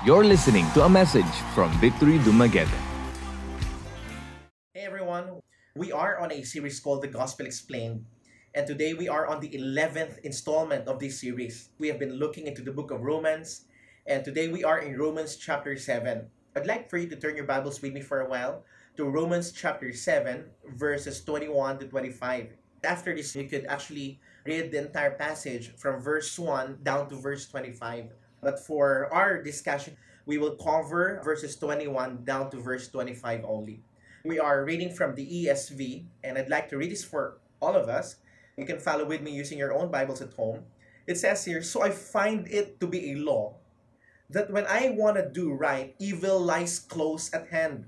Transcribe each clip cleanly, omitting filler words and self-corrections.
You're listening to a message from Victory Dumaguete. Hey everyone, we are on a series called The Gospel Explained, and today we are on the 11th installment of this series. We have been looking into the book of Romans, and today we are in Romans chapter 7. I'd like for you to turn your Bibles with me for a while to Romans chapter 7, verses 21 to 25. After this, you could actually read the entire passage from verse 1 down to verse 25. But for our discussion, we will cover verses 21 down to verse 25 only. We are reading from the ESV, and I'd like to read this for all of us. You can follow with me using your own Bibles at home. It says here, "So I find it to be a law that when I want to do right, evil lies close at hand.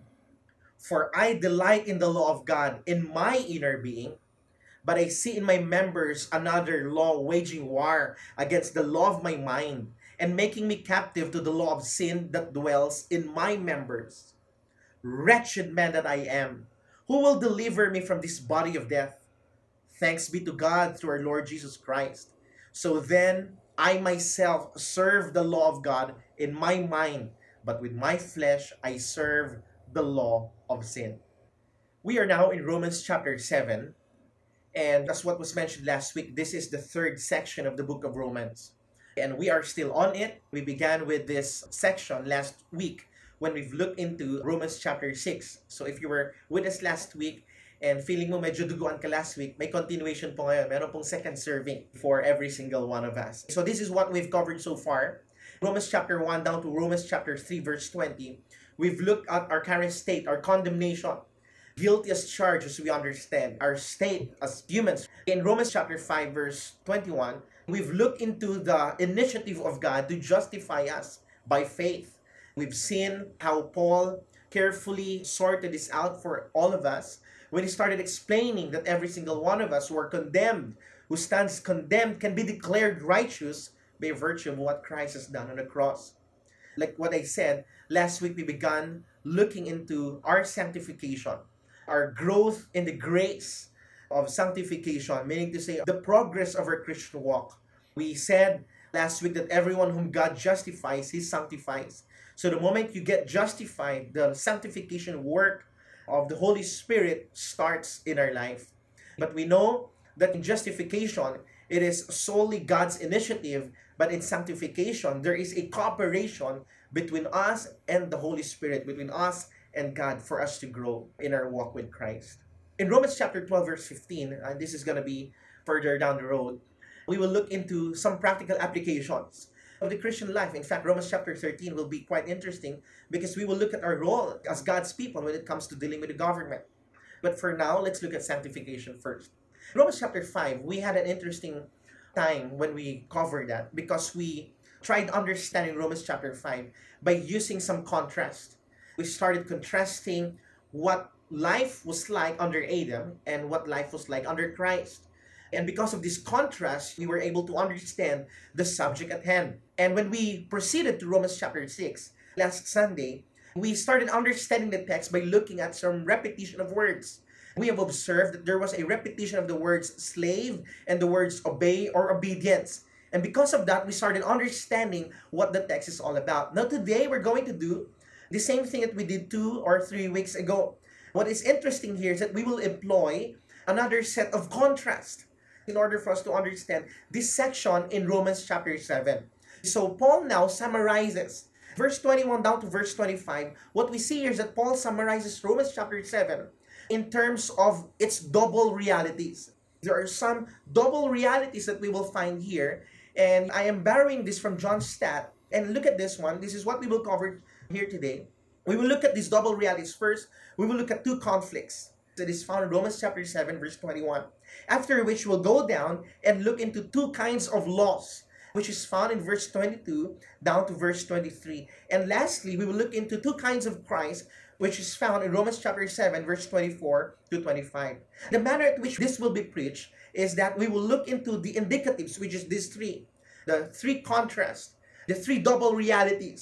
For I delight in the law of God in my inner being, but I see in my members another law waging war against the law of my mind and making me captive to the law of sin that dwells in my members. Wretched man that I am, who will deliver me from this body of death? Thanks be to God through our Lord Jesus Christ. So then, I myself serve the law of God in my mind, but with my flesh I serve the law of sin." We are now in Romans chapter 7, and as what was mentioned last week, this is the third section of the book of Romans. And we are still on it. We began with this section last week when we've looked into Romans chapter 6. So if you were with us last week and feeling mo medyo duguan ka last week, may continuation po ngayon. Meron pong second serving for every single one of us. So this is what we've covered so far. Romans chapter 1 down to Romans chapter 3 verse 20. We've looked at our current state, our condemnation. Guilty as charged as we understand, our state as humans. In Romans chapter 5 verse 21, we've looked into the initiative of God to justify us by faith. We've seen how Paul carefully sorted this out for all of us when he started explaining that every single one of us who are condemned, who stands condemned, can be declared righteous by virtue of what Christ has done on the cross. Like what I said, last week we began looking into our sanctification, our growth in the grace of sanctification, meaning to say the progress of our Christian walk. We said last week that everyone whom God justifies, He sanctifies. So the moment you get justified, the sanctification work of the Holy Spirit starts in our life. But we know that in justification, it is solely God's initiative, but in sanctification, there is a cooperation between us and the Holy Spirit, between us and God, for us to grow in our walk with Christ. In Romans chapter 12, verse 15, and this is going to be further down the road, we will look into some practical applications of the Christian life. In fact, Romans chapter 13 will be quite interesting because we will look at our role as God's people when it comes to dealing with the government. But for now, let's look at sanctification first. Romans chapter 5, we had an interesting time when we covered that because we tried understanding Romans chapter 5 by using some contrast. We started contrasting what life was like under Adam and what life was like under Christ. And because of this contrast, we were able to understand the subject at hand. And when we proceeded to Romans chapter 6 last Sunday, we started understanding the text by looking at some repetition of words. We have observed that there was a repetition of the words slave and the words obey or obedience. And because of that, we started understanding what the text is all about. Now today, we're going to do the same thing that we did 2 or 3 weeks ago. What is interesting here is that we will employ another set of contrast in order for us to understand this section in Romans chapter 7. So Paul now summarizes verse 21 down to verse 25. What we see here is that Paul summarizes Romans chapter 7 in terms of its double realities. There are some double realities that we will find here, and I am borrowing this from John Stott. And look at this one. This is what we will cover here today. We will look at these double realities. First, we will look at two conflicts that is found in Romans chapter 7, verse 21. After which we'll go down and look into two kinds of laws, which is found in verse 22 down to verse 23. And lastly, we will look into two kinds of Christ, which is found in Romans chapter 7, verse 24 to 25. The manner at which this will be preached is that we will look into the indicatives, which is these three. The three contrasts, the three double realities,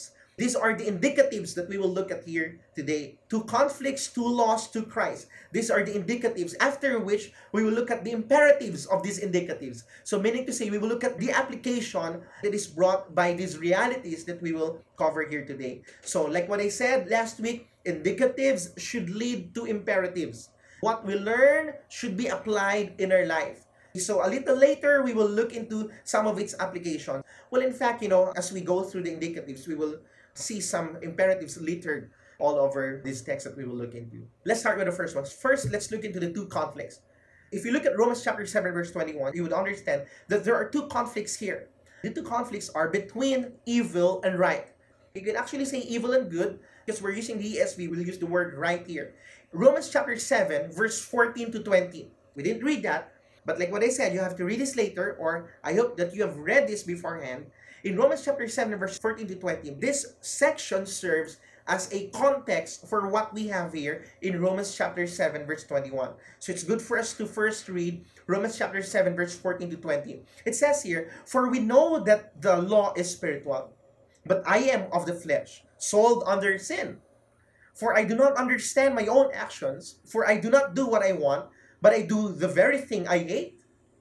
These are the indicatives that we will look at here today. Two conflicts, two laws, two Christ. These are the indicatives, after which we will look at the imperatives of these indicatives. So meaning to say, we will look at the application that is brought by these realities that we will cover here today. So like what I said last week, indicatives should lead to imperatives. What we learn should be applied in our life. So a little later, we will look into some of its application. Well, in fact, as we go through the indicatives, we will see some imperatives littered all over this text that we will look into. Let's start with the first one. First, let's look into the two conflicts. If you look at Romans chapter 7, verse 21, you would understand that there are two conflicts here. The two conflicts are between evil and right. You can actually say evil and good, because we're using the ESV, we'll use the word right here. Romans chapter 7, verse 14 to 20. We didn't read that, but like what I said, you have to read this later, or I hope that you have read this beforehand. In Romans chapter 7, verse 14 to 20, this section serves as a context for what we have here in Romans chapter 7, verse 21. So it's good for us to first read Romans chapter 7, verse 14 to 20. It says here, "For we know that the law is spiritual, but I am of the flesh, sold under sin. For I do not understand my own actions, for I do not do what I want, but I do the very thing I hate.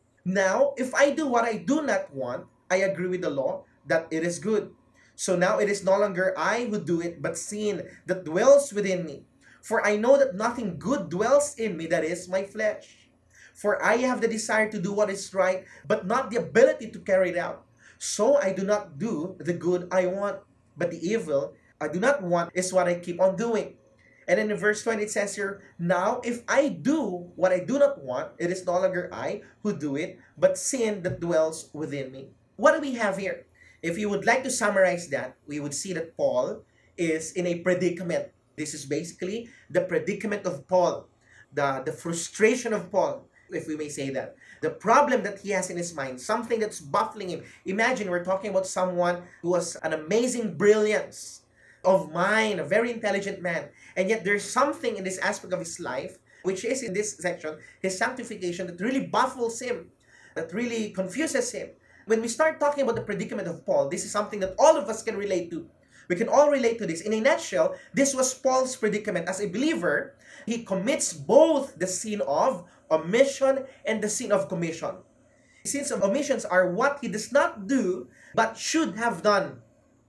Now, if I do what I do not want, I agree with the law that it is good. So now it is no longer I who do it, but sin that dwells within me. For I know that nothing good dwells in me, that is, my flesh. For I have the desire to do what is right, but not the ability to carry it out. So I do not do the good I want, but the evil I do not want is what I keep on doing." And then in verse 20 it says here, "Now if I do what I do not want, it is no longer I who do it, but sin that dwells within me." What do we have here? If you would like to summarize that, we would see that Paul is in a predicament. This is basically the predicament of Paul, the frustration of Paul, if we may say that. The problem that he has in his mind, something that's baffling him. Imagine we're talking about someone who has an amazing brilliance of mind, a very intelligent man. And yet there's something in this aspect of his life, which is in this section, his sanctification, that really baffles him, that really confuses him. When we start talking about the predicament of Paul, this is something that all of us can relate to. We can all relate to this. In a nutshell, this was Paul's predicament. As a believer, he commits both the sin of omission and the sin of commission. Sins of omissions are what he does not do, but should have done.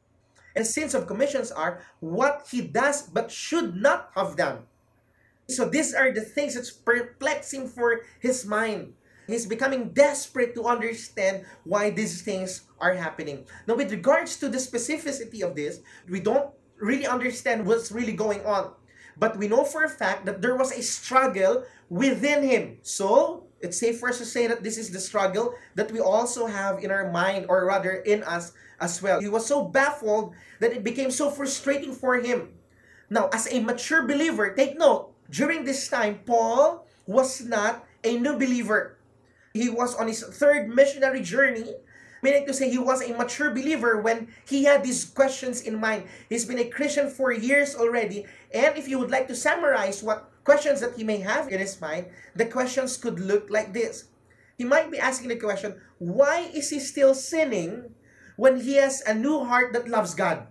And sins of commissions are what he does but should not have done. So these are the things that's perplexing for his mind. He's becoming desperate to understand why these things are happening. Now, with regards to the specificity of this, we don't really understand what's really going on. But we know for a fact that there was a struggle within him. So it's safe for us to say that this is the struggle that we also have in our mind, or rather in us as well. He was so baffled that it became so frustrating for him. Now, as a mature believer, take note, during this time, Paul was not a new believer. He was on his third missionary journey, meaning to say he was a mature believer when he had these questions in mind. He's been a Christian for years already, and if you would like to summarize what questions that he may have in his mind, the questions could look like this. He might be asking the question, why is he still sinning when he has a new heart that loves God?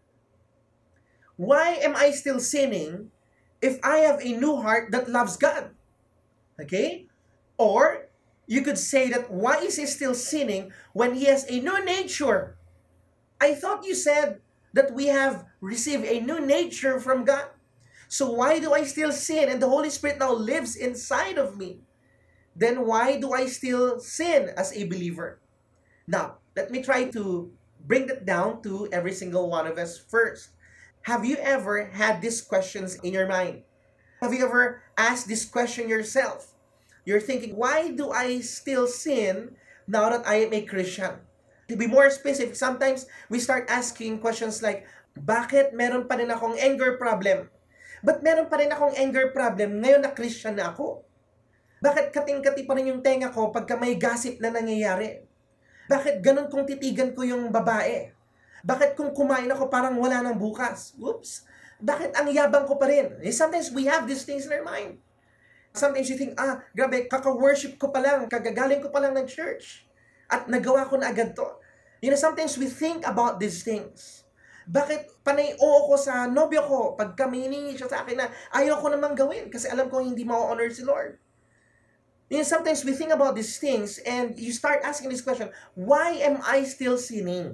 Why am I still sinning if I have a new heart that loves God? Okay? Or you could say that, why is he still sinning when he has a new nature? I thought you said that we have received a new nature from God. So why do I still sin and the Holy Spirit now lives inside of me? Then why do I still sin as a believer? Now, let me try to bring that down to every single one of us first. Have you ever had these questions in your mind? Have you ever asked this question yourself? You're thinking, why do I still sin now that I am a Christian? To be more specific, sometimes we start asking questions like, bakit meron pa rin akong anger problem? Ba't meron pa rin akong anger problem ngayon na Christian na ako? Bakit kating-kati pa rin yung tenga ko pagka may gossip na nangyayari? Bakit ganun kung titigan ko yung babae? Bakit kung kumain ako parang wala nang bukas? Oops! Bakit ang yabang ko pa rin? Sometimes we have these things in our mind. Sometimes you think, grabe, kaka-worship ko pa lang, kagagaling ko pa lang ng church. At nagawa ko na agad to. Sometimes we think about these things. Bakit panay oo ko sa nobyo ko pagka may hiningi siya sa akin na ayaw ko namang gawin kasi alam ko hindi ma-honor si Lord? Sometimes we think about these things and you start asking this question, why am I still sinning?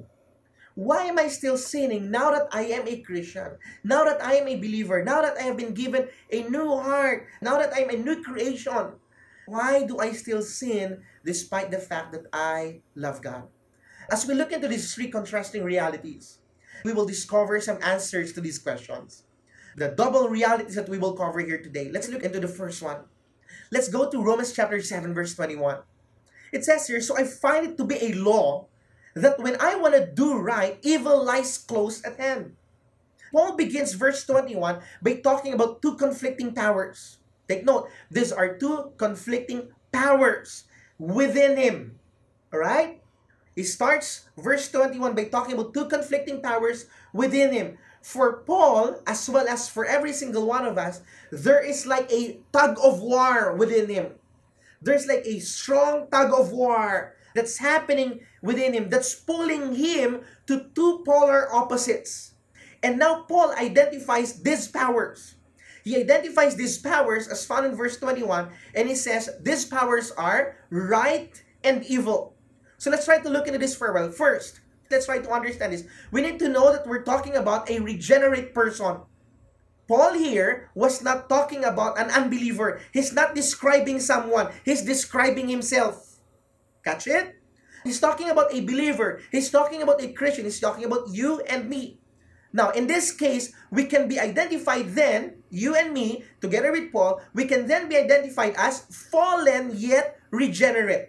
Why am I still sinning now that I am a Christian? Now that I am a believer? Now that I have been given a new heart? Now that I'm a new creation? Why do I still sin despite the fact that I love God? As we look into these three contrasting realities, we will discover some answers to these questions. The double realities that we will cover here today. Let's look into the first one. Let's go to Romans chapter 7 verse 21. It says here, so I find it to be a law that when I want to do right, evil lies close at hand. Paul begins verse 21 by talking about two conflicting powers. Take note, these are two conflicting powers within him. Alright? He starts verse 21 by talking about two conflicting powers within him. For Paul, as well as for every single one of us, there is like a tug of war within him. There's like a strong tug of war that's happening within him, that's pulling him to two polar opposites. And now Paul identifies these powers. He identifies these powers as found in verse 21, and he says these powers are right and evil. So let's try to look into this for a while. First, let's try to understand this. We need to know that we're talking about a regenerate person. Paul here was not talking about an unbeliever. He's not describing someone. He's describing himself. Catch it? He's talking about a believer. He's talking about a Christian. He's talking about you and me. Now, in this case, we can be identified then, you and me, together with Paul, we can then be identified as fallen yet regenerate.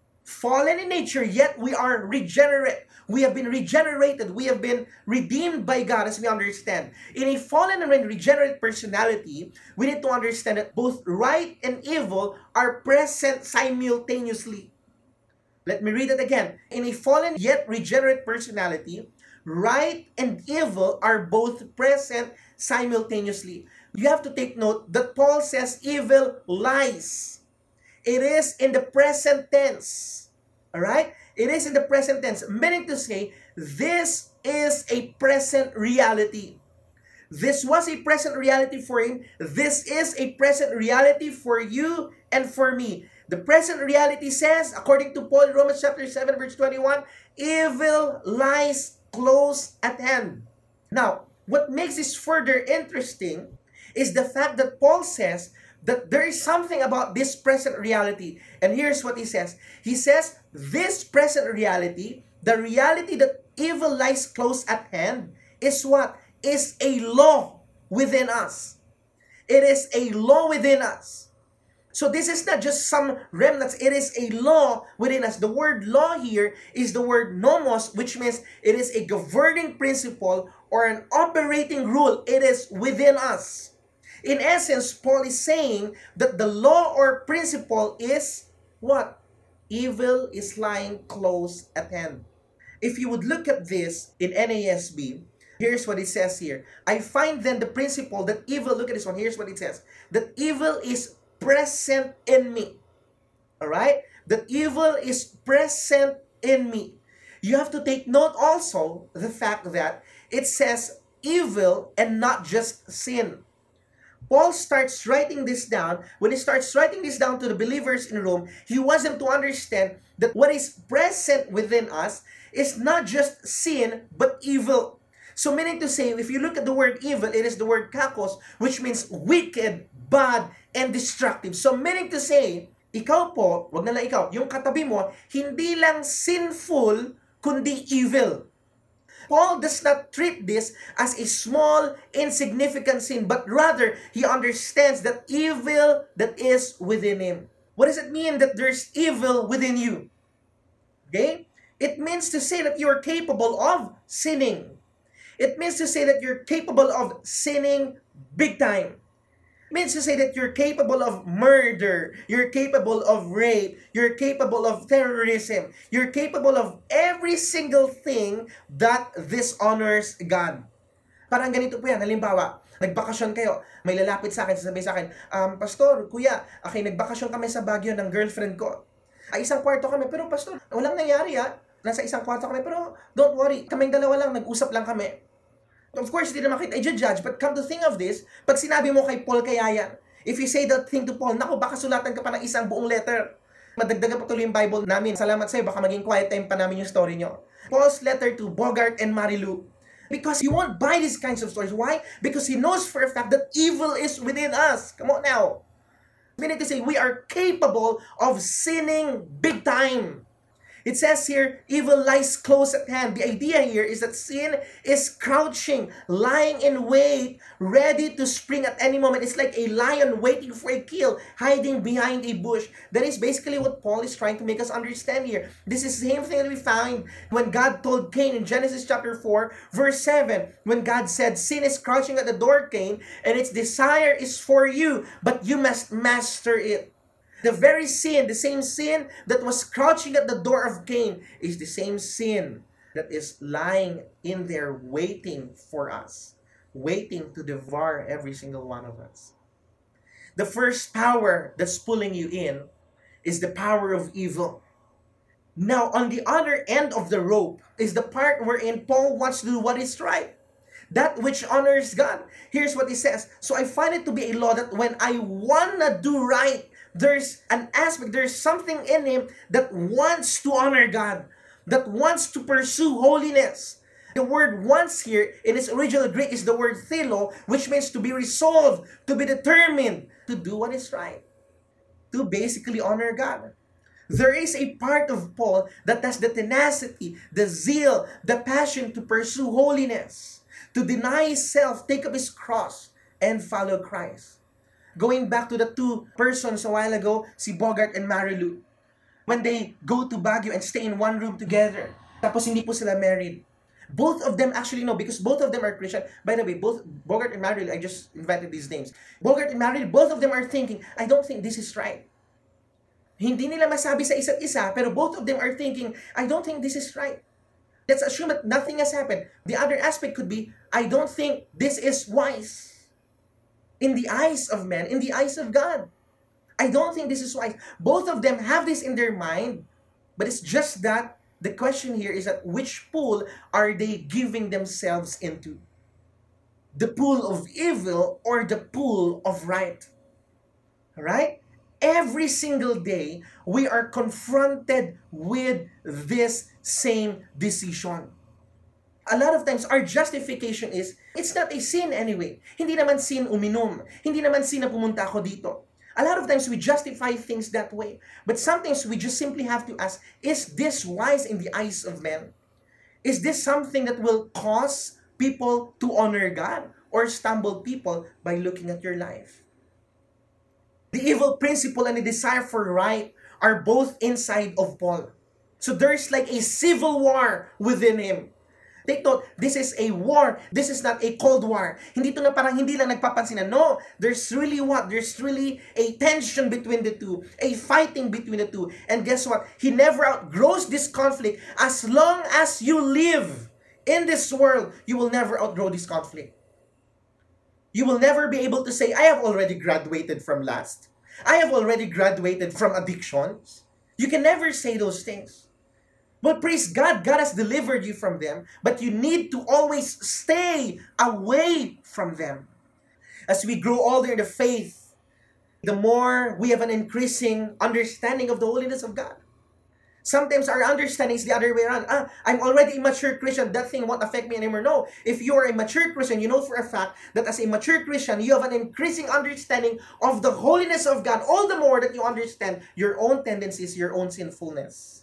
Fallen in nature, yet we are regenerate. We have been regenerated. We have been redeemed by God, as we understand. In a fallen and regenerate personality, we need to understand that both right and evil are present simultaneously. Let me read it again. In a fallen yet regenerate personality, right and evil are both present simultaneously. You have to take note that Paul says evil lies. It is in the present tense. Alright? It is in the present tense. Meaning to say, this is a present reality. This was a present reality for him. This is a present reality for you and for me. The present reality says, according to Paul in Romans chapter 7 verse 21, evil lies close at hand. Now, what makes this further interesting is the fact that Paul says that there is something about this present reality. And here's what he says. He says, this present reality, the reality that evil lies close at hand, is what? Is a law within us. It is a law within us. So this is not just some remnants, it is a law within us. The word law here is the word nomos, which means it is a governing principle or an operating rule. It is within us. In essence, Paul is saying that the law or principle is what? Evil is lying close at hand. If you would look at this in NASB, here's what it says here. I find then the principle that evil, look at this one, here's what it says. That evil is present in me. Alright? That evil is present in me. You have to take note also the fact that it says evil and not just sin. Paul starts writing this down. When he starts writing this down to the believers in Rome, he wants them to understand that what is present within us is not just sin, but evil. So meaning to say, if you look at the word evil, it is the word kakos, which means wicked, bad, and destructive. So meaning to say, ikaw po, wag na lang ikaw, yung katabi mo, hindi lang sinful, kundi evil. Paul does not treat this as a small, insignificant sin, but rather, he understands that evil that is within him. What does it mean that there's evil within you? Okay? It means to say that you are capable of sinning. It means to say that you're capable of sinning big time. Means to say that you're capable of murder, you're capable of rape, you're capable of terrorism, you're capable of every single thing that dishonors God. Parang ganito po yan, halimbawa, nagbakasyon kayo, may lalapit sa akin, sasabihin sa akin, Pastor, Kuya, okay, nagbakasyon kami sa Baguio ng girlfriend ko. Ay, isang kwarto kami, pero Pastor, walang nangyari nasa isang kwarto kami, pero don't worry, kaming dalawa lang, nag-usap lang kami. Of course, hindi naman kita i-judge, but come to think of this, pag sinabi mo kay Paul kaya yan, if you say that thing to Paul, naku, baka sulatan ka pa ng isang buong letter. Madagdagan pa tuloy yung Bible namin. Salamat sa'yo, baka maging quiet time pa namin yung story nyo. Paul's letter to Bogart and Marilu. Because he won't buy these kinds of stories. Why? Because he knows for a fact that evil is within us. Come on now. We need to say we are capable of sinning big time. It says here, evil lies close at hand. The idea here is that sin is crouching, lying in wait, ready to spring at any moment. It's like a lion waiting for a kill, hiding behind a bush. That is basically what Paul is trying to make us understand here. This is the same thing that we find when God told Cain in Genesis chapter 4, verse 7, when God said, sin is crouching at the door, Cain, and its desire is for you, but you must master it. The very sin, the same sin that was crouching at the door of Cain is the same sin that is lying in there waiting for us, waiting to devour every single one of us. The first power that's pulling you in is the power of evil. Now, on the other end of the rope is the part wherein Paul wants to do what is right, that which honors God. Here's what he says. So I find it to be a law that when I wanna do right, there's an aspect, there's something in him that wants to honor God, that wants to pursue holiness. The word wants here in its original Greek is the word thelo, which means to be resolved, to be determined, to do what is right, to basically honor God. There is a part of Paul that has the tenacity, the zeal, the passion to pursue holiness, to deny self, take up his cross, and follow Christ. Going back to the two persons a while ago, si Bogart and Marilu. When they go to Baguio and stay in one room together, tapos hindi po sila married. Both of them actually know, because both of them are Christian. By the way, both Bogart and Marilu, I just invented these names. Bogart and Marilu, both of them are thinking, I don't think this is right. Hindi nila masabi sa isa't isa, pero both of them are thinking, I don't think this is right. Let's assume that nothing has happened. The other aspect could be, I don't think this is wise. In the eyes of men, in the eyes of God. I don't think this is wise. Both of them have this in their mind, but it's just that the question here is that which pool are they giving themselves into? The pool of evil or the pool of right? Right? Every single day, we are confronted with this same decision. A lot of times, our justification is, it's not a sin anyway. Hindi naman sin uminom. Hindi naman sin na pumunta ako dito. A lot of times, we justify things that way. But sometimes, we just simply have to ask, is this wise in the eyes of men? Is this something that will cause people to honor God or stumble people by looking at your life? The evil principle and the desire for right are both inside of Paul. So there's like a civil war within him. Take note, this is a war. This is not a cold war. Hindi to na parang hindi lang nagpapansinan. No, there's really what? There's really a tension between the two. A fighting between the two. And guess what? He never outgrows this conflict. As long as you live in this world, you will never outgrow this conflict. You will never be able to say, I have already graduated from lust. I have already graduated from addictions. You can never say those things. But praise God, God has delivered you from them, but you need to always stay away from them. As we grow older in the faith, the more we have an increasing understanding of the holiness of God. Sometimes our understanding is the other way around. I'm already a mature Christian, that thing won't affect me anymore. No, if you are a mature Christian, you know for a fact that as a mature Christian, you have an increasing understanding of the holiness of God, all the more that you understand your own tendencies, your own sinfulness.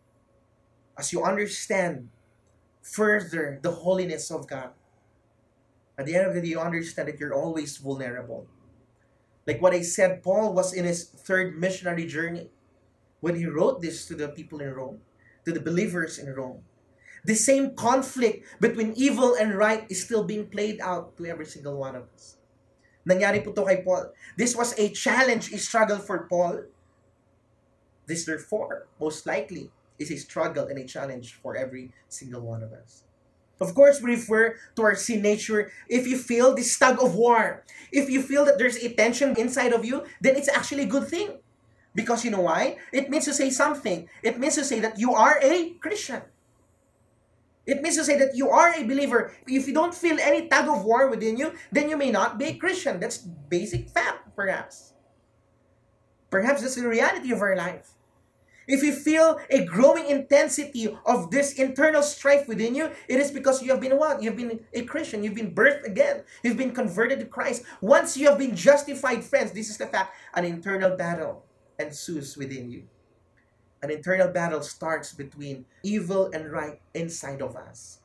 As you understand further the holiness of God, at the end of the day, you understand that you're always vulnerable. Like what I said, Paul was in his third missionary journey when he wrote this to the people in Rome, to the believers in Rome. The same conflict between evil and right is still being played out to every single one of us. Nangyari po to kay Paul. This was a challenge, a struggle for Paul. This, therefore, most likely, is a struggle and a challenge for every single one of us. Of course, we refer to our sin nature. If you feel this tug of war, if you feel that there's a tension inside of you, then it's actually a good thing. Because you know why? It means to say something. It means to say that you are a Christian. It means to say that you are a believer. If you don't feel any tug of war within you, then you may not be a Christian. That's basic fact, perhaps. Perhaps that's the reality of our life. If you feel a growing intensity of this internal strife within you, it is because you have been what? You've been a Christian. You've been birthed again. You've been converted to Christ. Once you have been justified, friends, this is the fact. An internal battle ensues within you. An internal battle starts between evil and right inside of us.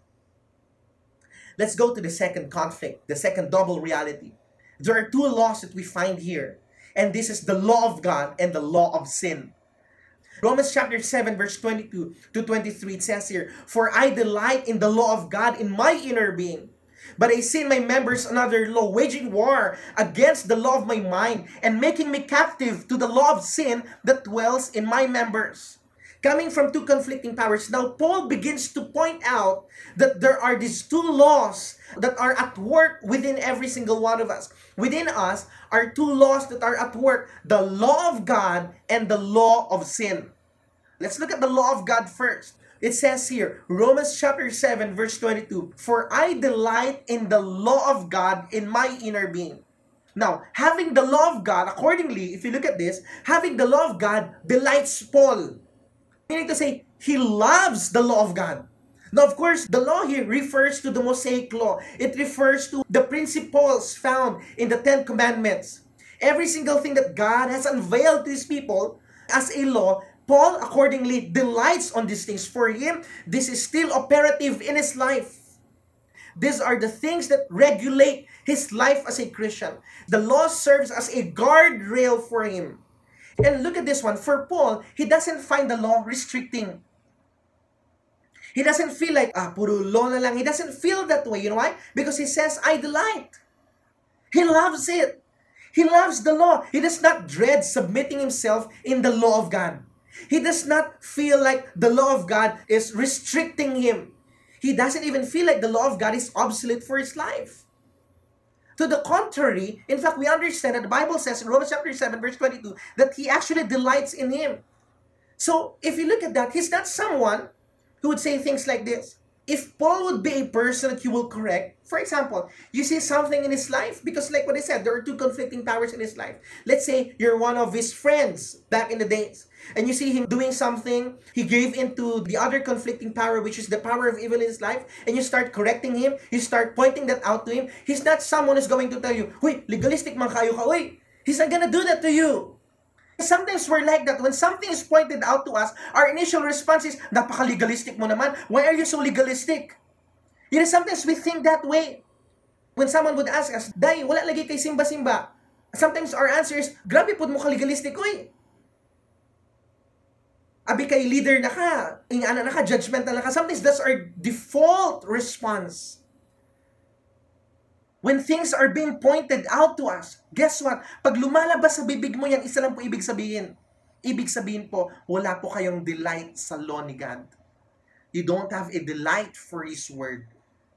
Let's go to the second conflict, the second double reality. There are two laws that we find here. And this is the law of God and the law of sin. Romans chapter 7 verse 22 to 23, it says here, "For I delight in the law of God in my inner being. But I see in my members another law, waging war against the law of my mind and making me captive to the law of sin that dwells in my members." Coming from two conflicting powers, now Paul begins to point out that there are these two laws that are at work within every single one of us. Within us are two laws that are at work, the law of God and the law of sin. Let's look at the law of God first. It says here, Romans chapter 7 verse 22, "For I delight in the law of God in my inner being." Now, having the law of God, accordingly, if you look at this, having the law of God delights Paul. Meaning to say, he loves the law of God. Now, of course, the law here refers to the Mosaic law. It refers to the principles found in the Ten Commandments. Every single thing that God has unveiled to His people as a law, Paul accordingly delights on these things. For him, this is still operative in his life. These are the things that regulate his life as a Christian. The law serves as a guardrail for him. And look at this one. For Paul, he doesn't find the law restricting. He doesn't feel like, puro law na lang. He doesn't feel that way. You know why? Because he says, I delight. He loves it. He loves the law. He does not dread submitting himself in the law of God. He does not feel like the law of God is restricting him. He doesn't even feel like the law of God is obsolete for his life. To the contrary, in fact, we understand that the Bible says in Romans chapter 7, verse 22, that he actually delights in him. So, if you look at that, he's not someone who would say things like this. If Paul would be a person that you will correct, for example, you see something in his life, because like what I said, there are two conflicting powers in his life. Let's say you're one of his friends back in the days, and you see him doing something, he gave into the other conflicting power, which is the power of evil in his life, and you start correcting him, you start pointing that out to him. He's not someone who's going to tell you, "Huy, legalistic man kayo ka, uy." He's not gonna do that to you. Sometimes we're like that. When something is pointed out to us, our initial response is, "Napaka-legalistic mo naman. Why are you so legalistic?" You know, sometimes we think that way. When someone would ask us, "Day, wala lagi kay simba-simba." Sometimes our answer is, "Grabe po mo ka-legalistic, uy. Abi kay leader na ka, ingana na ka, judgmental na ka." Sometimes that's our default response. When things are being pointed out to us, guess what? Pag lumalabas sa bibig mo yan, isa lang po ibig sabihin. Ibig sabihin po, wala po kayong delight sa law ni God. You don't have a delight for His Word.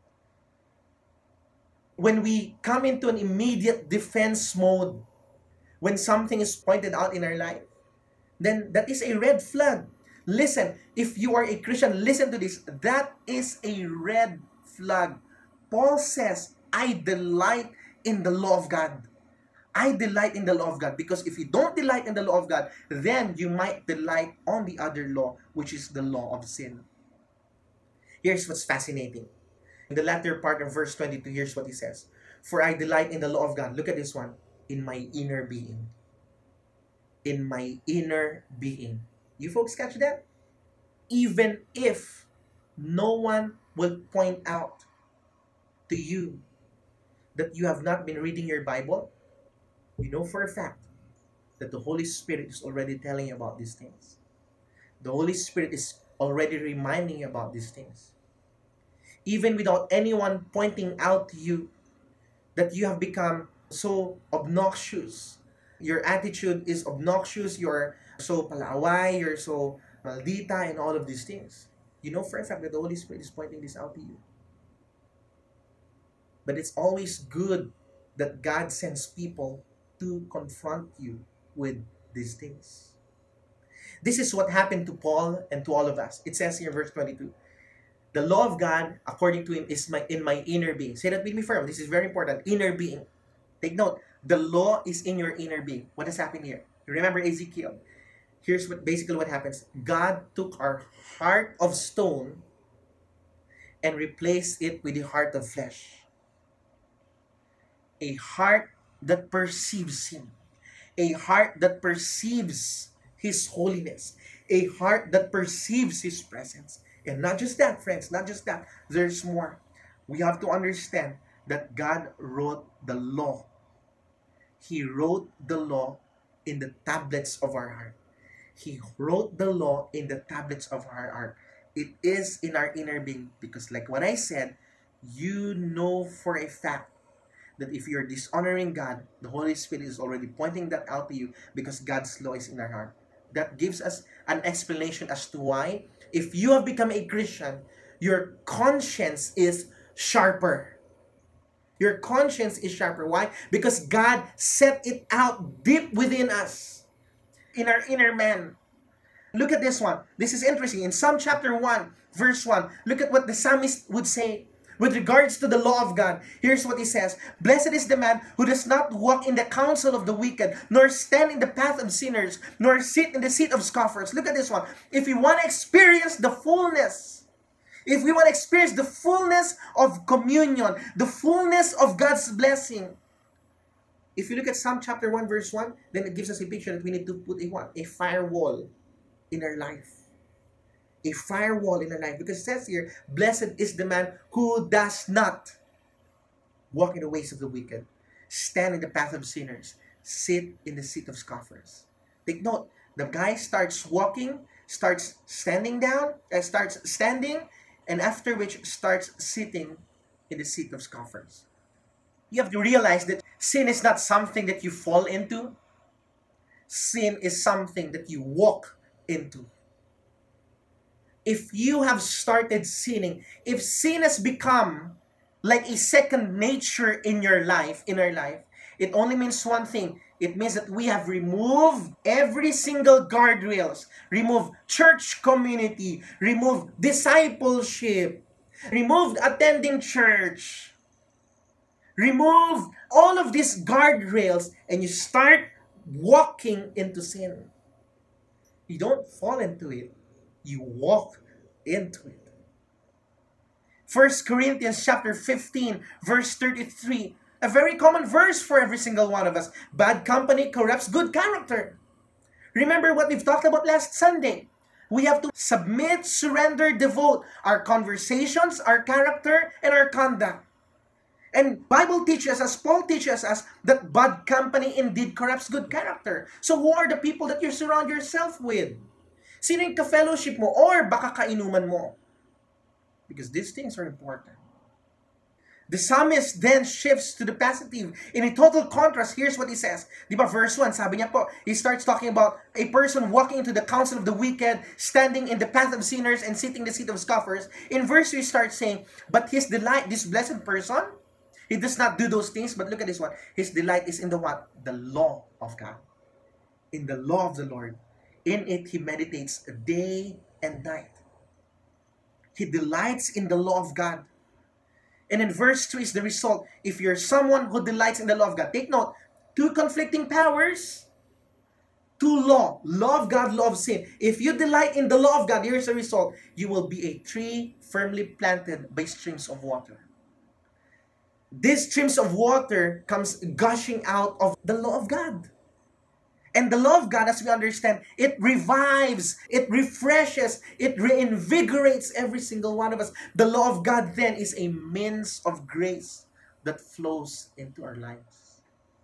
When we come into an immediate defense mode, when something is pointed out in our life, then that is a red flag. Listen, if you are a Christian, listen to this. That is a red flag. Paul says, I delight in the law of God. I delight in the law of God. Because if you don't delight in the law of God, then you might delight on the other law, which is the law of sin. Here's what's fascinating. In the latter part of verse 22, here's what he says. "For I delight in the law of God." Look at this one. "In my inner being." In my inner being. You folks catch that? Even if no one will point out to you that you have not been reading your Bible, you know for a fact that the Holy Spirit is already telling you about these things. The Holy Spirit is already reminding you about these things. Even without anyone pointing out to you that you have become so obnoxious. Your attitude is obnoxious, you're so palaway, you're so maldita, and all of these things. You know for a fact that the Holy Spirit is pointing this out to you. But it's always good that God sends people to confront you with these things. This is what happened to Paul and to all of us. It says here in verse 22, The law of God, according to him, is in my inner being. Say that with me firm. This is very important. Inner being. Take note. The law is in your inner being. What has happened here? Remember Ezekiel. Here's basically what happens. God took our heart of stone and replaced it with the heart of flesh. A heart that perceives him. A heart that perceives his holiness. A heart that perceives his presence. And not just that, friends, not just that. There's more. We have to understand that God wrote the law. He wrote the law in the tablets of our heart. He wrote the law in the tablets of our heart. It is in our inner being, because like what I said, you know for a fact that if you're dishonoring God, the Holy Spirit is already pointing that out to you, because God's law is in our heart. That gives us an explanation as to why, if you have become a Christian, your conscience is sharper. Your conscience is sharper. Why? Because God set it out deep within us, in our inner man. Look at this one. This is interesting. In Psalm chapter 1, verse 1, look at what the psalmist would say with regards to the law of God. Here's what he says. Blessed is the man who does not walk in the counsel of the wicked, nor stand in the path of sinners, nor sit in the seat of scoffers. Look at this one. If you want to experience the fullness, if we want to experience the fullness of communion, the fullness of God's blessing, if you look at Psalm chapter 1, verse 1, then it gives us a picture that we need to put a firewall in our life. A firewall in our life. Because it says here, blessed is the man who does not walk in the ways of the wicked, stand in the path of sinners, sit in the seat of scoffers. Take note, the guy starts walking, starts standing, and after which starts sitting in the seat of scoffers. You have to realize that sin is not something that you fall into. Sin is something that you walk into. If you have started sinning, if sin has become like a second nature in your life, in our life, it only means one thing. It means that we have removed every single guardrails, removed church community, removed discipleship, removed attending church, remove all of these guardrails, and you start walking into sin. You don't fall into it. You walk into it. 1 Corinthians chapter 15, verse 33. A very common verse for every single one of us. Bad company corrupts good character. Remember what we've talked about last Sunday. We have to submit, surrender, devote our conversations, our character, and our conduct. And Bible teaches us, Paul teaches us, that bad company indeed corrupts good character. So who are the people that you surround yourself with? Sino yung ka-fellowship mo or baka kainuman mo? Because these things are important. The psalmist then shifts to the positive. In a total contrast, here's what he says. Di ba, verse 1, sabi niya po, he starts talking about a person walking into the counsel of the wicked, standing in the path of sinners, and sitting in the seat of scoffers. In verse 3, he starts saying, but his delight, this blessed person, he does not do those things, but look at this one. His delight is in the what? The law of God. In the law of the Lord. In it, he meditates day and night. He delights in the law of God. And in verse 2 is the result. If you're someone who delights in the law of God, take note, two conflicting powers, two law of God, law of sin. If you delight in the law of God, here's the result. You will be a tree firmly planted by streams of water. These streams of water comes gushing out of the law of God. And the law of God, as we understand, it revives, it refreshes, it reinvigorates every single one of us. The law of God then is a means of grace that flows into our lives.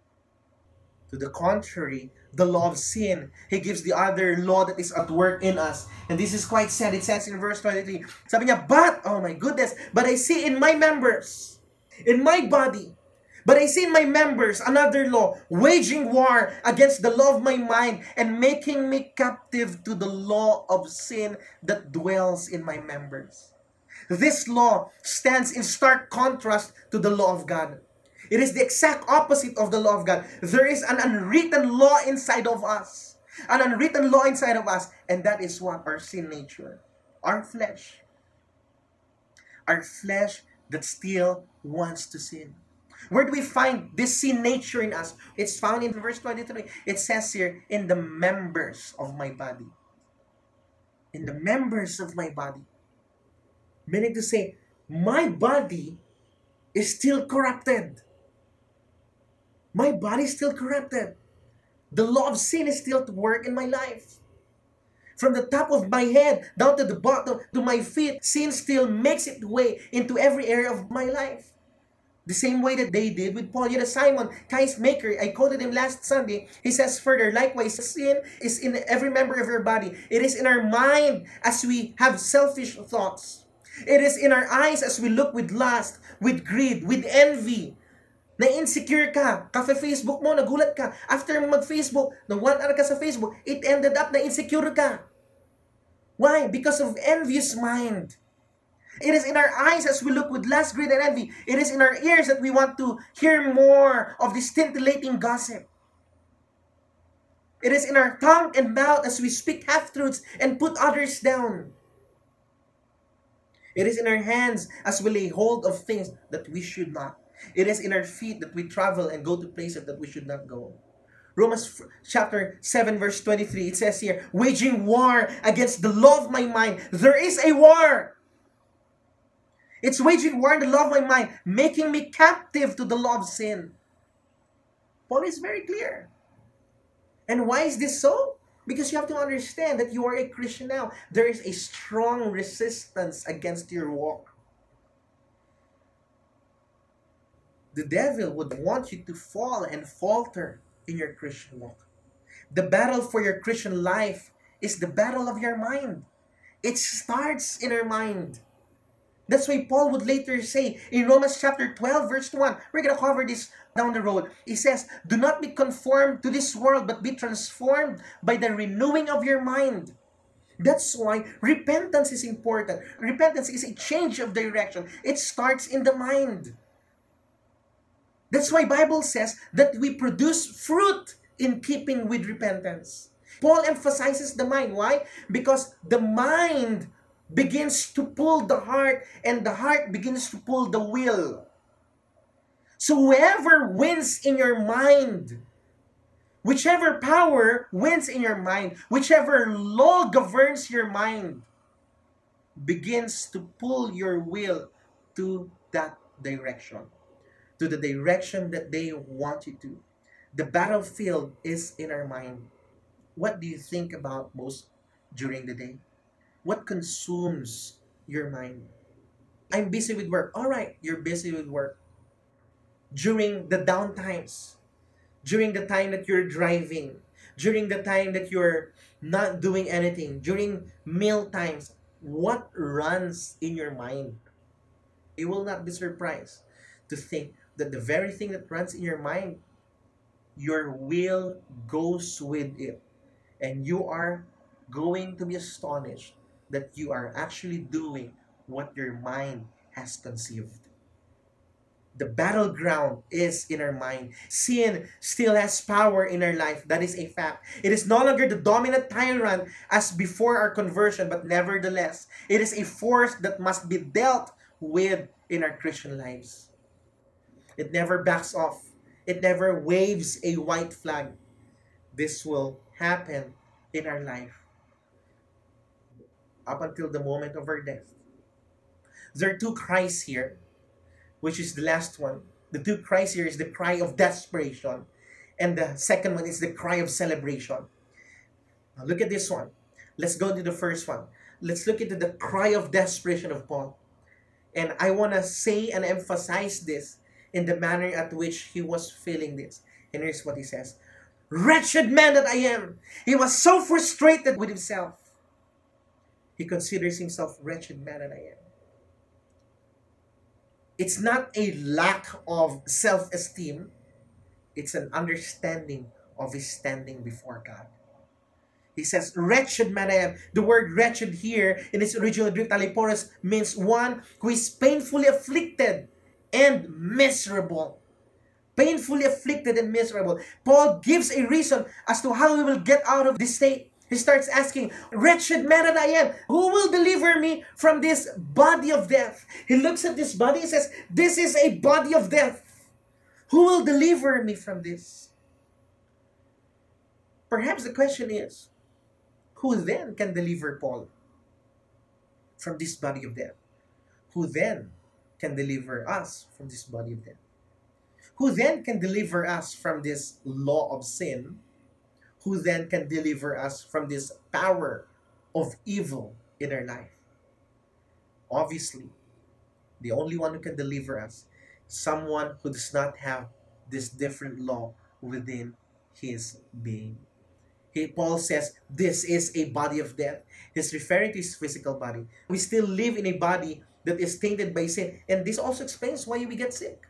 To the contrary, the law of sin, he gives the other law that is at work in us. And this is quite sad. It says in verse 23, sabi niya, but, oh my goodness, but I see in my members, in my body, but I see in my members another law, waging war against the law of my mind and making me captive to the law of sin that dwells in my members. This law stands in stark contrast to the law of God. It is the exact opposite of the law of God. There is an unwritten law inside of us. An unwritten law inside of us. And that is what? Our sin nature. Our flesh. our flesh that still wants to sin. Where do we find this sin nature in us? It's found in verse 23. It says here, in the members of my body. In the members of my body. Meaning to say, my body is still corrupted. My body is still corrupted. The law of sin is still at work in my life. From the top of my head down to the bottom to my feet, sin still makes its way into every area of my life. The same way that they did with Paul. You know, Simon, Christ's maker, I quoted him last Sunday. He says further, likewise, sin is in every member of your body. It is in our mind as we have selfish thoughts. It is in our eyes as we look with lust, with greed, with envy. Na-insecure ka, kafe-Facebook mo, nagulat ka. After mag-Facebook, na 1 hour ka sa Facebook, it ended up na insecure ka. Why? Because of envious mind. It is in our eyes as we look with lust, greed, and envy. It is in our ears that we want to hear more of this scintillating gossip. It is in our tongue and mouth as we speak half-truths and put others down. It is in our hands as we lay hold of things that we should not. It is in our feet that we travel and go to places that we should not go. Romans chapter 7 verse 23, it says here, waging war against the law of my mind. There is a war. It's waging war in the law of my mind, making me captive to the law of sin. Paul is very clear. And why is this so? Because you have to understand that you are a Christian now. There is a strong resistance against your walk. The devil would want you to fall and falter in your Christian walk. The battle for your Christian life is the battle of your mind. It starts in our mind. That's why Paul would later say in Romans chapter 12 verse 1, we're going to cover this down the road. He says, do not be conformed to this world, but be transformed by the renewing of your mind. That's why repentance is important. Repentance is a change of direction. It starts in the mind. That's why Bible says that we produce fruit in keeping with repentance. Paul emphasizes the mind. Why? Because the mind begins to pull the heart, and the heart begins to pull the will. So whoever wins in your mind, whichever power wins in your mind, whichever law governs your mind, begins to pull your will to that direction, to the direction that they want you to. The battlefield is in our mind. What do you think about most during the day? What consumes your mind? I'm busy with work. All right, you're busy with work. During the down times, during the time that you're driving, during the time that you're not doing anything, during meal times, what runs in your mind? You will not be surprised to think that the very thing that runs in your mind, your will goes with it. And you are going to be astonished that you are actually doing what your mind has conceived. The battleground is in our mind. Sin still has power in our life. That is a fact. It is no longer the dominant tyrant as before our conversion, but nevertheless, it is a force that must be dealt with in our Christian lives. It never backs off. It never waves a white flag. This will happen in our life up until the moment of our death. There are two cries here, which is the last one. The two cries here is the cry of desperation, and the second one is the cry of celebration. Now look at this one. Let's go to the first one. Let's look into the cry of desperation of Paul. And I want to say and emphasize this in the manner at which he was feeling this. And here's what he says. Wretched man that I am. He was so frustrated with himself. He considers himself wretched man that I am. It's not a lack of self-esteem. It's an understanding of his standing before God. He says, wretched man I am. The word wretched here in its original Greek, taliporos, means one who is painfully afflicted and miserable. Painfully afflicted and miserable. Paul gives a reason as to how he will get out of this state. He starts asking, wretched man that I am, who will deliver me from this body of death? He looks at this body and says, this is a body of death. Who will deliver me from this? Perhaps the question is, who then can deliver Paul from this body of death? Who then can deliver us from this body of death? Who then can deliver us from this law of sin? Who then can deliver us from this power of evil in our life? Obviously, the only one who can deliver us, someone who does not have this different law within his being. Paul says, this is a body of death. He's referring to his physical body. We still live in a body that is tainted by sin. And this also explains why we get sick.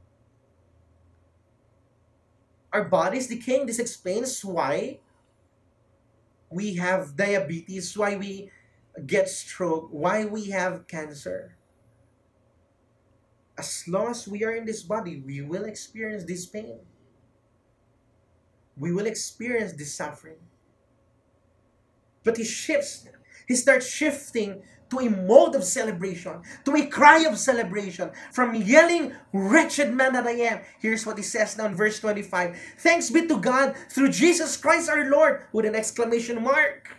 Our bodies decaying. This explains why we have diabetes, why we get stroke, why we have cancer. As long as we are in this body, we will experience this pain. We will experience this suffering. But he shifts. He starts shifting to a mode of celebration, to a cry of celebration, from yelling, wretched man that I am. Here's what he says now in verse 25. Thanks be to God through Jesus Christ our Lord, with an exclamation mark.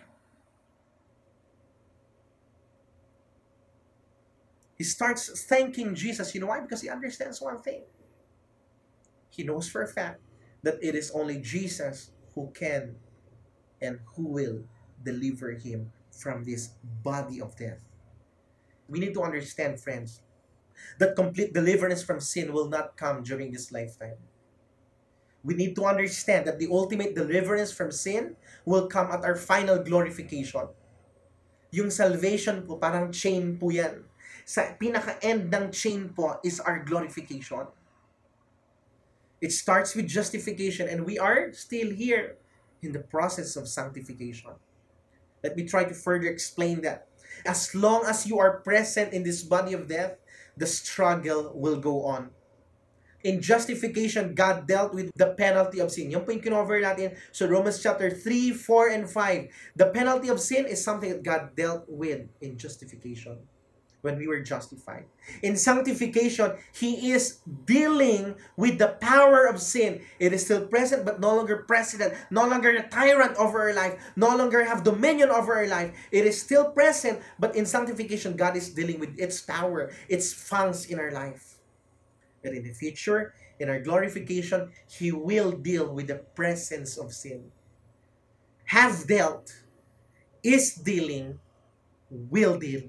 He starts thanking Jesus. You know why? Because he understands one thing. He knows for a fact that it is only Jesus who can and who will deliver him from this body of death. We need to understand, friends, that complete deliverance from sin will not come during this lifetime. We need to understand that the ultimate deliverance from sin will come at our final glorification. Yung salvation po, parang chain po yan. Sa pinaka-end ng chain po is our glorification. It starts with justification, and we are still here in the process of sanctification. Let me try to further explain that. As long as you are present in this body of death, the struggle will go on. In justification, God dealt with the penalty of sin. Yan po yung kinover natin sa Romans chapter 3, 4, and 5. The penalty of sin is something that God dealt with in justification, when we were justified. In sanctification, He is dealing with the power of sin. It is still present, but no longer president, no longer a tyrant over our life, no longer have dominion over our life. It is still present, but in sanctification, God is dealing with its power, its fangs in our life. But in the future, in our glorification, He will deal with the presence of sin. Have dealt, is dealing, will deal.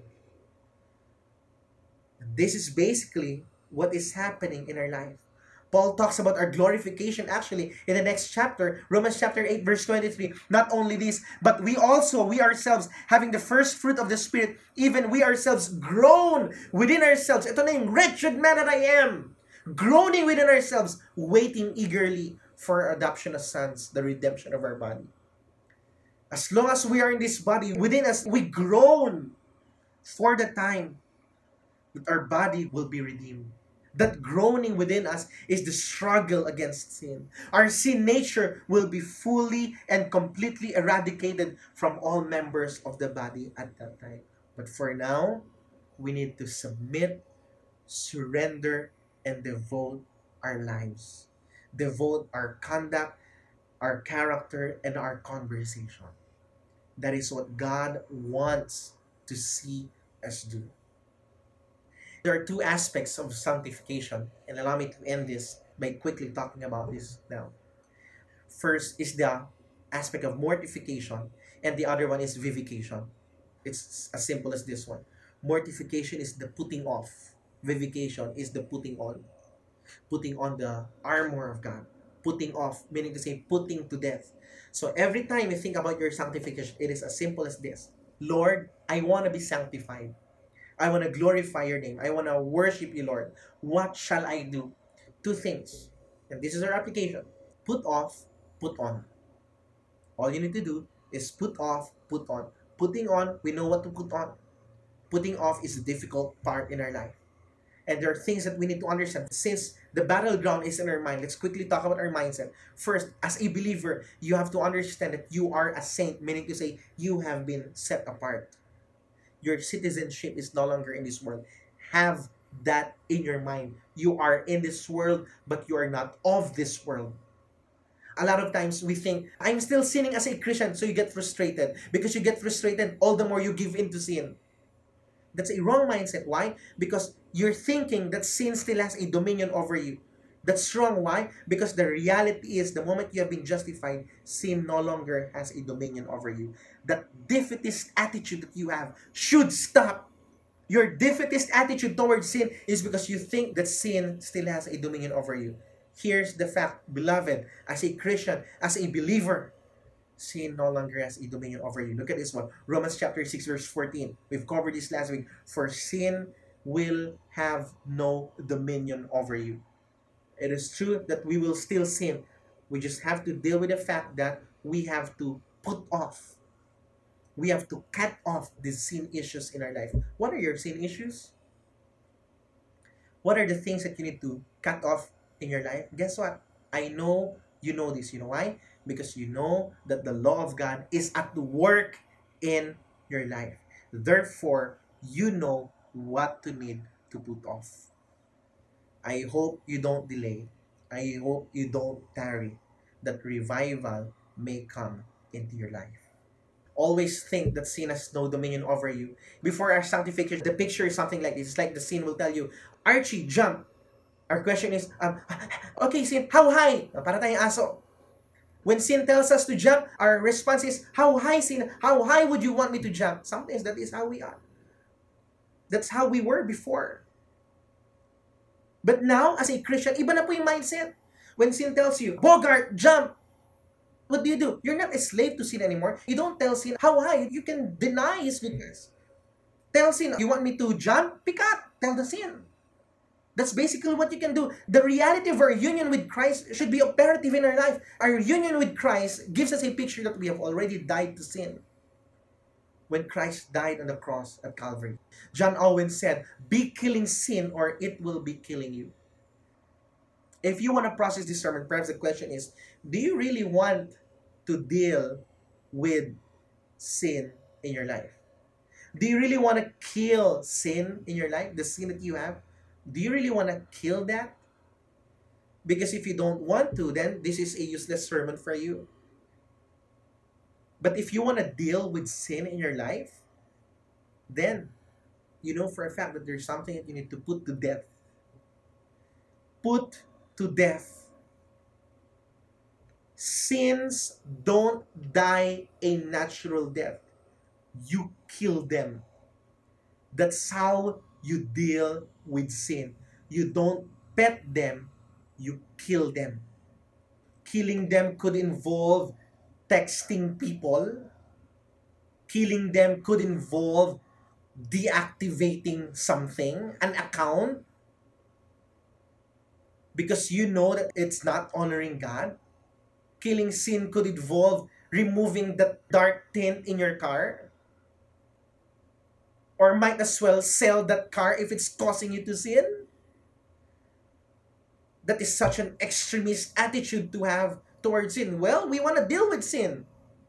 This is basically what is happening in our life. Paul talks about our glorification actually in the next chapter, Romans chapter 8, verse 23. Not only this, but we ourselves, having the first fruit of the Spirit, even we ourselves groan within ourselves. Ito na yung wretched man that I am. Groaning within ourselves, waiting eagerly for adoption as sons, the redemption of our body. As long as we are in this body, within us, we groan for the time that our body will be redeemed. That groaning within us is the struggle against sin. Our sin nature will be fully and completely eradicated from all members of the body at that time. But for now, we need to submit, surrender, and devote our lives. Devote our conduct, our character, and our conversation. That is what God wants to see us do. There are two aspects of sanctification, and allow me to end this by quickly talking about this now. First is the aspect of mortification, and the other one is vivification. It's as simple as this one. Mortification is the putting off. Vivification is the putting on. Putting on the armor of God. Putting off, meaning to say putting to death. So every time you think about your sanctification, it is as simple as this. Lord, I want to be sanctified. I want to glorify your name. I want to worship you, Lord. What shall I do? Two things. And this is our application. Put off, put on. All you need to do is put off, put on. Putting on, we know what to put on. Putting off is the difficult part in our life. And there are things that we need to understand. Since the battleground is in our mind, let's quickly talk about our mindset. First, as a believer, you have to understand that you are a saint, meaning to say you have been set apart. Your citizenship is no longer in this world. Have that in your mind. You are in this world, but you are not of this world. A lot of times we think, I'm still sinning as a Christian, so you get frustrated. Because you get frustrated, all the more you give in to sin. That's a wrong mindset. Why? Because you're thinking that sin still has a dominion over you. That's wrong. Why? Because the reality is the moment you have been justified, sin no longer has a dominion over you. That defeatist attitude that you have should stop. Your defeatist attitude towards sin is because you think that sin still has a dominion over you. Here's the fact, beloved, as a Christian, as a believer, sin no longer has a dominion over you. Look at this one. Romans chapter 6 verse 14. We've covered this last week. For sin will have no dominion over you. It is true that we will still sin. We just have to deal with the fact that we have to put off. We have to cut off the sin issues in our life. What are your sin issues? What are the things that you need to cut off in your life? Guess what? I know you know this. You know why? Because you know that the law of God is at work in your life. Therefore, you know what to need to put off. I hope you don't delay. I hope you don't tarry, that revival may come into your life. Always think that sin has no dominion over you. Before our sanctification, the picture is something like this. It's like the sin will tell you, Archie, jump. Our question is, okay, sin, how high? Para tayong aso. When sin tells us to jump, our response is, how high, sin? How high would you want me to jump? Sometimes that is how we are. That's how we were before. But now, as a Christian, iba na po yung mindset. When sin tells you, Bogart, jump! What do? You're not a slave to sin anymore. You don't tell sin how high. You can deny his goodness. Tell sin, you want me to jump? Pick up. Tell the sin. That's basically what you can do. The reality of our union with Christ should be operative in our life. Our union with Christ gives us a picture that we have already died to sin when Christ died on the cross at Calvary. John Owen said, be killing sin or it will be killing you. If you want to process this sermon, perhaps the question is, do you really want to deal with sin in your life? Do you really want to kill sin in your life? The sin that you have? Do you really want to kill that? Because if you don't want to, then this is a useless sermon for you. But if you want to deal with sin in your life, then you know for a fact that there's something that you need to put to death. Put to death. Sins don't die a natural death. You kill them. That's how you deal with sin. You don't pet them, you kill them. Killing them could involve texting people. Killing them could involve deactivating something, an account, because you know that it's not honoring God. Killing sin could involve removing the dark tint in your car. Or might as well sell that car if it's causing you to sin. That is such an extremist attitude to have towards sin. Well, we want to deal with sin.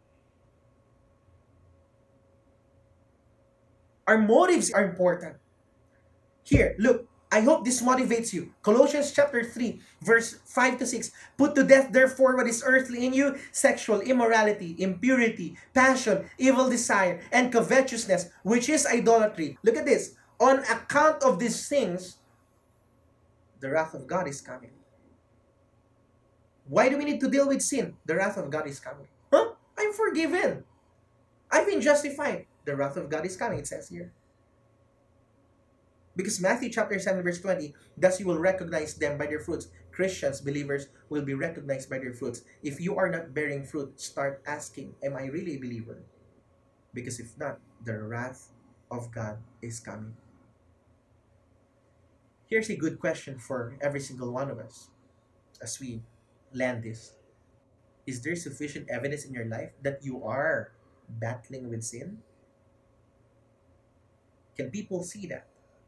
Our motives are important. Here, look, I hope this motivates you. Colossians chapter 3, verse 5 to 6. Put to death, therefore, what is earthly in you, sexual immorality, impurity, passion, evil desire, and covetousness, which is idolatry. Look at this. On account of these things, the wrath of God is coming. Why do we need to deal with sin? The wrath of God is coming. Huh? I'm forgiven. I've been justified. The wrath of God is coming, it says here. Because Matthew chapter 7 verse 20, thus you will recognize them by their fruits. Christians, believers, will be recognized by their fruits. If you are not bearing fruit, start asking, am I really a believer? Because if not, the wrath of God is coming. Here's a good question for every single one of us as we land this. Is there sufficient evidence in your life that you are battling with sin? Can people see that?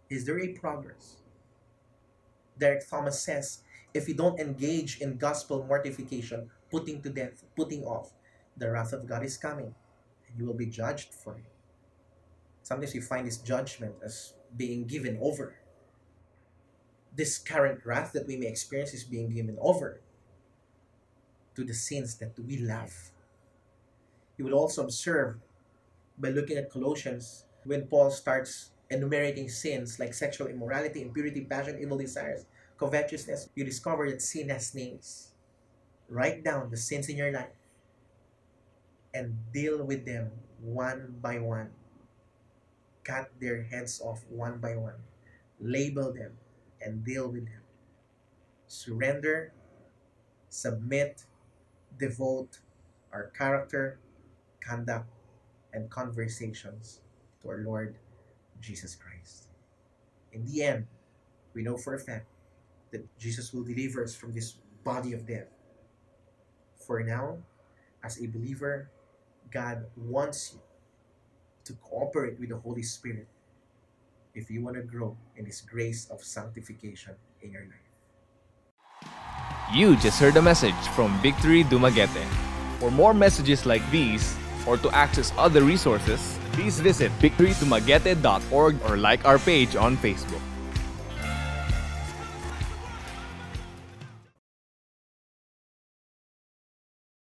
Is there a progress? Derek Thomas says, if you don't engage in gospel mortification, putting to death, putting off, the wrath of God is coming, and you will be judged for it. Sometimes we find this judgment as being given over. This current wrath that we may experience is being given over to the sins that we love. You will also observe by looking at Colossians when Paul starts enumerating sins like sexual immorality, impurity, passion, evil desires, covetousness. You discover that sin has names. Write down the sins in your life and deal with them one by one. Cut their heads off one by one. Label them and deal with them. Surrender, submit, devote our character, conduct, and conversations to our Lord Jesus Christ. In the end, we know for a fact that Jesus will deliver us from this body of death. For now, as a believer, God wants you to cooperate with the Holy Spirit if you want to grow in this grace of sanctification in your life. You just heard a message from Victory Dumaguete. For more messages like these, or to access other resources, please visit victorydumaguete.org or like our page on Facebook.